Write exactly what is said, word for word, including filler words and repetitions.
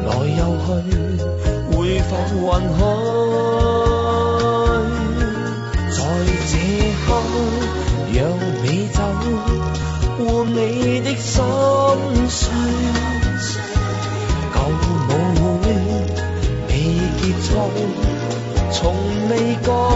來又去，會否允許？在這刻，讓美酒換你的心碎。舊舞會未結束，從未覺。